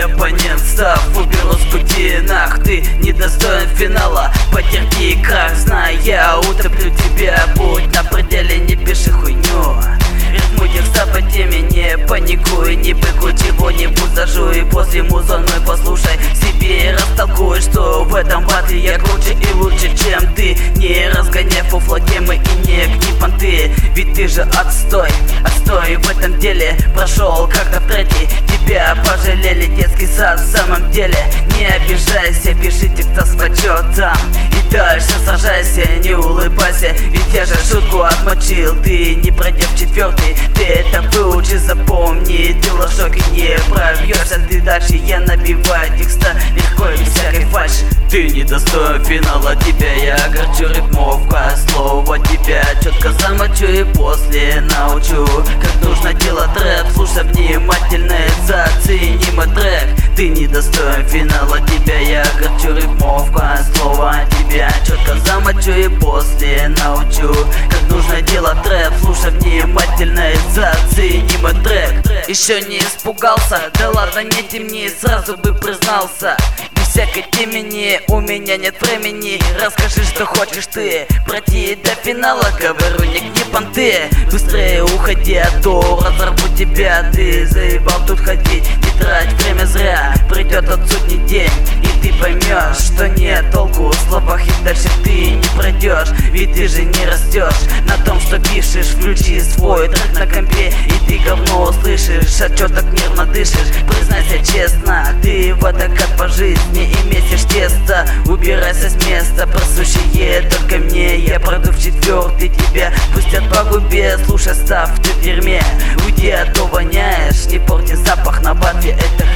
оппонент, став уберу с пути. Нах, ты недостоин финала, потерпи крах, зная, утоплю тебя. Будь на пределе, не пиши хуйню. Рифму текста по теме, не паникуй, не быкуй, чего-нибудь зажуй. После музон мой послушай себе и растолкуй, что в этом батле я круче и лучше, чем ты. Не разгоняй фуфлогемы и не гни понты, ведь ты же отстой. Отстой в этом деле прошел как-то в треке, тебя пожалели, детский сад в самом деле. Не обижайся, пиши текста с почетом и дальше сражайся, не улыбайся, ведь я же шутку отмочил. Ты не пройдешь четвертый, ты это выучи, запомни. Ты в шоке не пробьешься, ты дальше. Я набиваю текста легко и без всякой фальши. Ты недостоин финала, тебя я огорчу. Рифмовка, слово тебя четко замочу и после научу, как нужно делать рэп. Слушай внимательно, зацени мой трек. Ты недостоин финала, тебя я огорчу. Рифмовка, слово тебя четко замочу и после научу, как нужно делать рэп. Слушай внимательно, зацени мой трек. Еще не испугался? Да ладно, не темни, сразу бы признался. Без всякой темени, у меня нет времени. Расскажи, что хочешь ты, пройти до финала. Говорю, не гни понты, быстрее уходи, а то разорву тебя. Ты заебал тут ходить, не трать время зря. Придет от сотни день, и ты поймешь, что нет толку в словах, и дальше ты не пройдешь. Ведь ты же не растешь на том, что пишешь. Включи свой трек на компе, и ты говно услышишь. А чё так нервно дышишь? Признайся честно, ты водокат по жизни и месишь тесто. Убирайся с места, присущие только мне. Я пройду в четвертый, тебя пустят по губе. Слушай, став ты в дерьме, уйди, а то воняешь. Не порти запах на батле, это